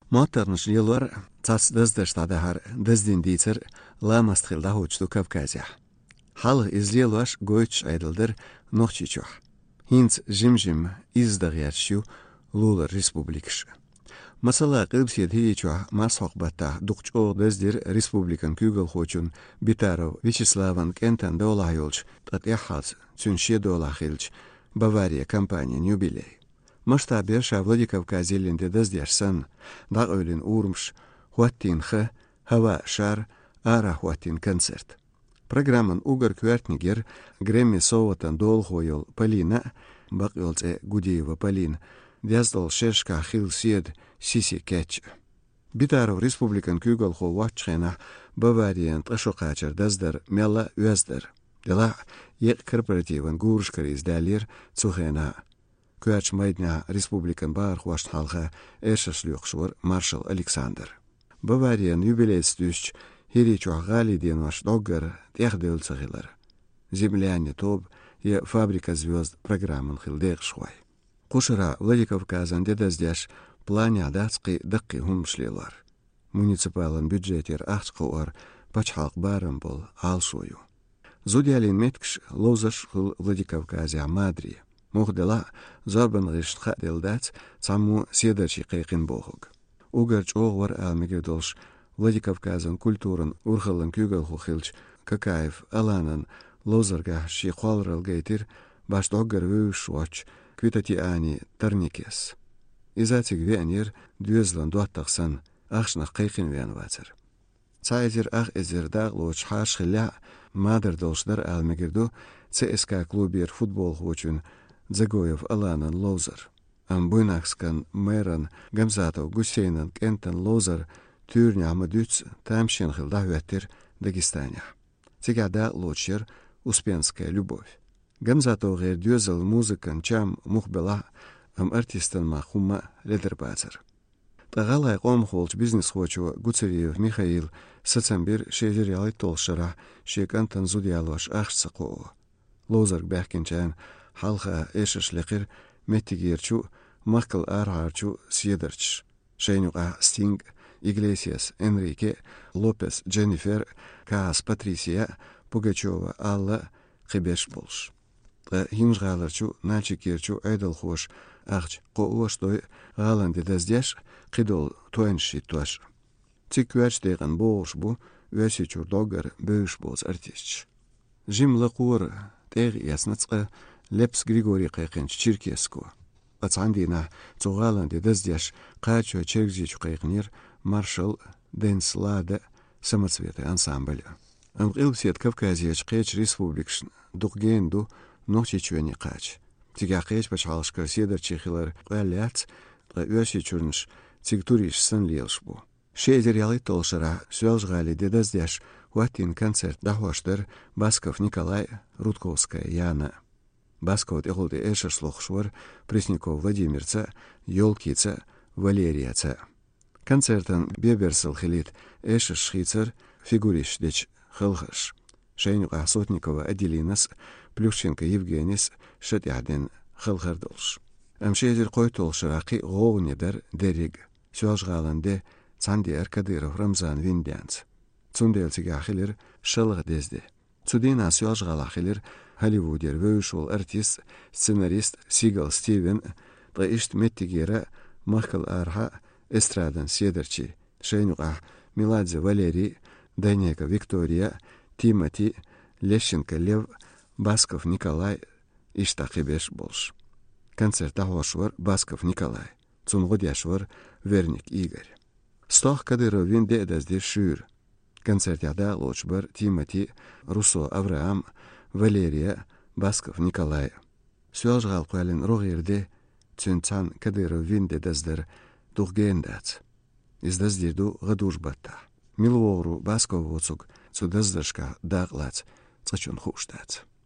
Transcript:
Motornuş yıllar tas dızdırstada har dыздин diycer lamastxilda hoçtu Kavkazya. Hal izlielvaş goyç aydıldır nohçiçuh. Hinç jim izdağyarşu Lula Respublikş. Masala qıbsiyet hiçuh mas hoqbatta duqço dızdir Respublikan kügül hoçun Bitarov Vyacheslavan Kentan dolahayolç tatyahalç çünşe dolahilç Bavariya kampanya юбилей. Масштабе Владикавказ елінде дыздерсін, даг өлін урмш, хуаттин хы, хава шар, ара хуаттин концерт. Программан угар квертнигер, Грэмми соватан долхойол Полина, бақылце Гудеева Полин, дяздал шешка хил сиед сиси кэч. Битаров республикан күгал хо ватчхена Бавариан ташоқачар даздар мела уяздер. Дела ек корпоративан гуршкар издалир цухена. Куач майдня республикан бар хуашт халха эшашлюхшвар маршал Александр. Бавариан юбилейстющ хиричу гали ден ваш доггар техдел цагилар. Земляне тоб и фабрика звезд программан хилдег швай. Кушара Владикавказан дедаздяш плане адацкы дыккы хумшлилар. Муниципалан бюджетер ахчкуар пачхалк барым бол алшую. Зудиалин меткш лозаш хил Владикавказя Мадри. Мухдела зарбан риштха делдац цаму седачи кайкин бохуг. Угарч оғвар алмегедолш Владикавказан культуран урхалан күгал хухилч Какаев аланан лозарга ши хвалрал гейтир баш доггар вюш вач квитати ани тарникес. Изатиг венер дюзлан дуаттахсан ахшнах кайкин вен вацер. Цайзер ах эзердаг лоч хашхиля мадер долшдар алмегерду ЦСКА клубер футбол хочун Загоев Аланан Лозар. Буйнакскан Мэран Гамзатов Гусейнан Кентан Лозар Тюрня Амадюц Тамшин Хилдахветтер Дагестаня. Цигада Лочер Успенская любовь. Гамзатов гер дюзел музыкан чам мухбела артистан махума ледербазер. Тагалай қом холч бизнес хочу Гуцериев Михаил Сацамбир шежерялай толшара шекантан зудиалваш ахсақо. Лозар бәхкенчан халха эшешлekir метигерчу Макл Архарчу Сьедерч. Шейнуга Стинг Иглесиас Энрике Лопес Дженнифер Каас Патрисия Пугачева Алла Хибеш болш. Хинжгаларчу Начикерчу Айдалхош Ахч Кооштой Галанде Даздяш Қидол Туэнши Туаш. Цикуач деган болш бу Весичур Доггар Бөш болс артистч. Жимла Кур Тег Яснацка Лепс Григорий Кайкенч Черкеску. Пацандина Цугаланде Даздяш Качу Черкзич Кайкнир маршал Денслада самоцветы ансамбля. Илсет Кавказияч Кэч Республикшн Дугенду Нохчичуэни Кач. Тига Кэч Пачалшка Седер Чехилар Каляц Уясичурнш Цигтуриш Сан Лелшбу. Шейзер ялы толшара Свелжгали Дедаздяш Хуатин концерт Дахуаштер Басков Николай Рудковская Яна. Басков Эхолде Эшерслохшвар Пресняков Владимирца Ёлкица Валерияца. Концертан Беберсел Хилит Эшершхицер Фигуриш Деч Хылхаш. Шейнюка Сотникова Аделинас Плюшченко Евгенис Шатяден Хылхардолш. Шейзер Кой толшараки Гоунедар Дериг. Свелжгаланде Цандиар Кадыров Рамзан Виндянц. Цунделцига Ахилер Шылг Дезде. Цудина Свелжгал Ахилер Hollywoodер вöшул артист, сценарист Сигал Стивен, таишт меттигера Махкал Арха эстрадан Седерчи, Шейнука Миладзе Валерий, Данека Виктория, Тимати, Лещенко Лев, Басков Николай, Иштахибеш Болш. Концерт Ахошвар Басков Николай, Цунгодяшвар Верник Игорь. Стох Кадыров Винде Дазде Шюр. Концерт Яда Лочбар Тимати, Руссо Авраам, Валерия Басков Николай. Свелжгал Куалин Рогерде Цюнцан Кадыров Винде Даздер Дугендац. Из Даздирду Гадушбатта. Милвору Басков Воцуг Цудаздашка Даглац Цачун Хуштац.